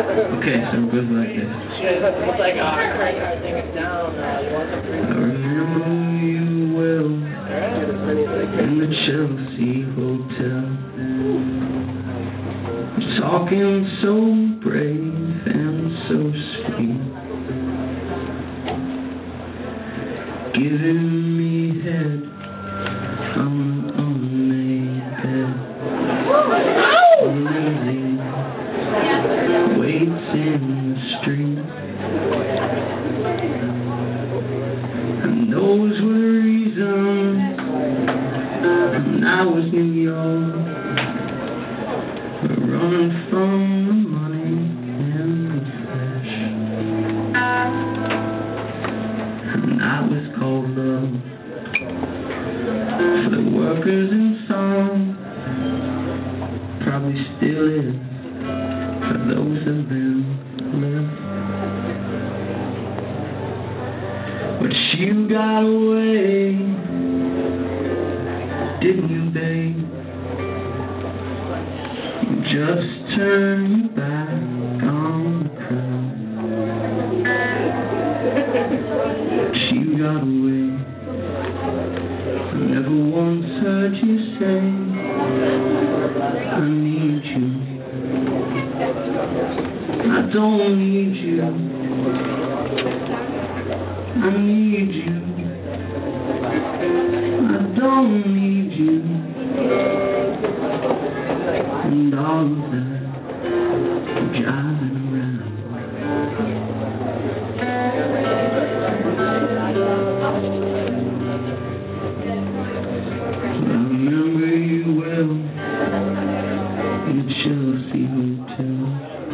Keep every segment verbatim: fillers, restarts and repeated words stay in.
Okay, so it goes like this. It's like, oh, I crank our thing down. Uh, you want some free? I remember you well in the Chelsea Hotel, talking so brave and so sweet, giving me head on an unmade bed, limousine waits in the street, and those were the reasons. And I was New York, running from the money and the flesh, and I was called love for the workers in song, probably still is for those of them left. But you got away, didn't you, babe? You just turned your back on the crowd. But you got away. I never once heard you say, I need you. I don't need you. I need you. I don't need you. And all of that driving around. I remember you well in the Chelsea Hotel.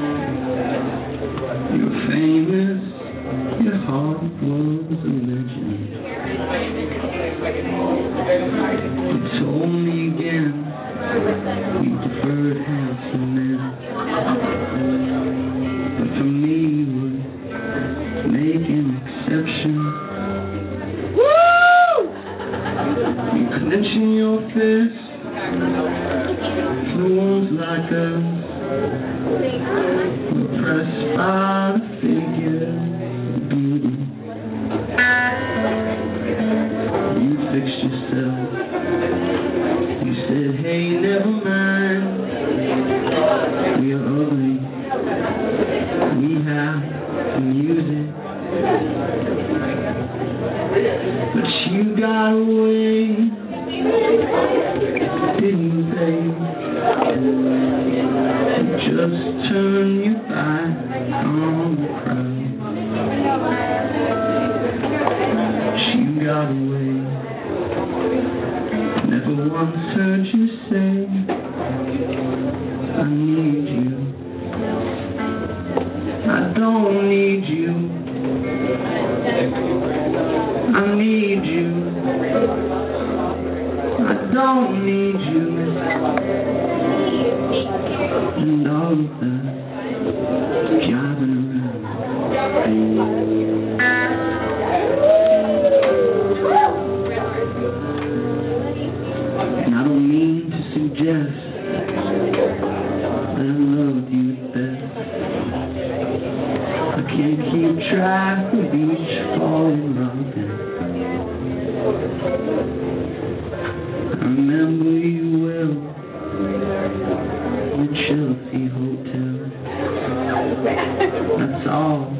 You're famous, your heart was a legend. You told me again you preferred handsome men, but for me you would make an exception. Woo! You clenching your fist for the ones like us, oppressed by the figure of beauty. You fixed yourself. You said, hey, never mind. We are ugly. We have the music. But you got away, didn't you, babe? You just turned your back on the crowd. You got away. Never once heard you say, I need you. I don't need you. I need you. I don't need you. And all of that driving around. And I don't mean to suggest that I love you best. I can't keep track of each falling mountain. I remember you well in the Chelsea Hotel. That's all.